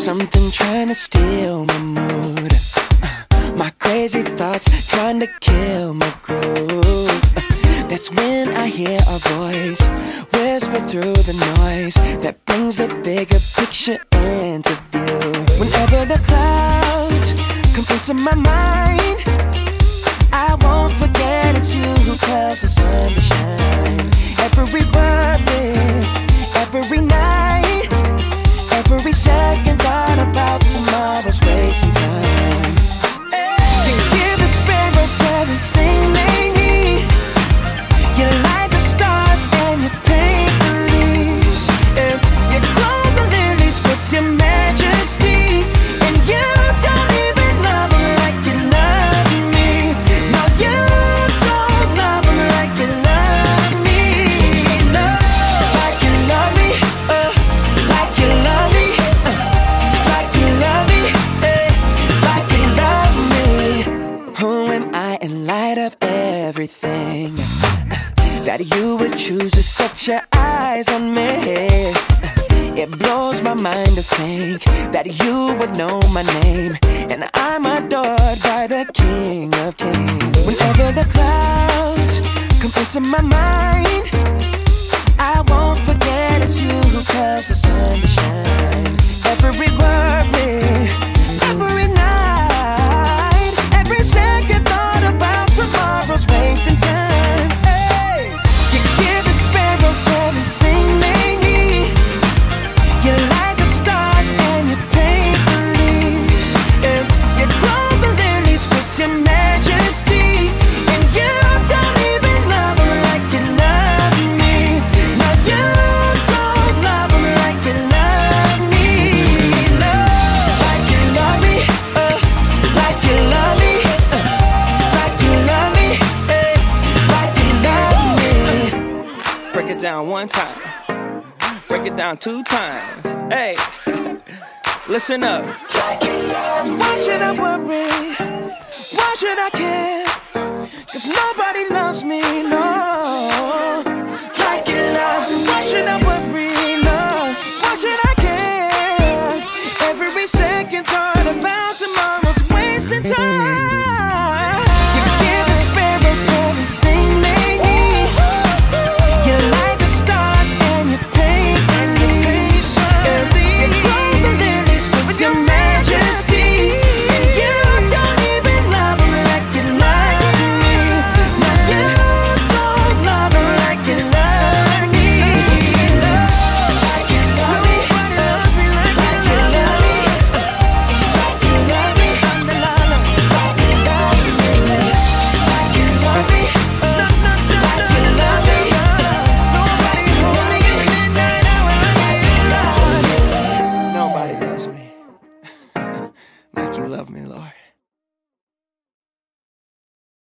something trying to steal my mood. My crazy thoughts trying to kill my groove. That's when I hear a voice whisper through the noise that brings a bigger picture into view. Whenever the clouds come into my mind, I won't forget it's you who tells the sun to shine. Every worry, every night, every second thought about tomorrow's wasting time. You give the sparrows everything they need. You light the stars and you paint the leaves. And you clothe the lilies with your majesty. And you don't even love them like you love me. No, you don't love them like you love me. No, like you love me, like you love me, like you love me, like you love me. Who am I in light of everything that you would choose to set your eyes on me? It blows my mind to think that you would know my name, and I'm adored by the King of Kings. Whenever the clouds come into my mind, I won't forget it's you who tells the sun to shine. Every worry, every night, every second thought about tomorrow's wasting time. Hey, you give the sparrows everything they need. You light the stars and you paint the leaves. And you clothe the lilies with your majesty. And you don't even love them like you love me. No, you don't love them like you love me. No, like you love me, like you love me, like you love me, like you love me. Break it down one time. Break it down 2 times. Hey, listen up. Why should I worry? Why should I care?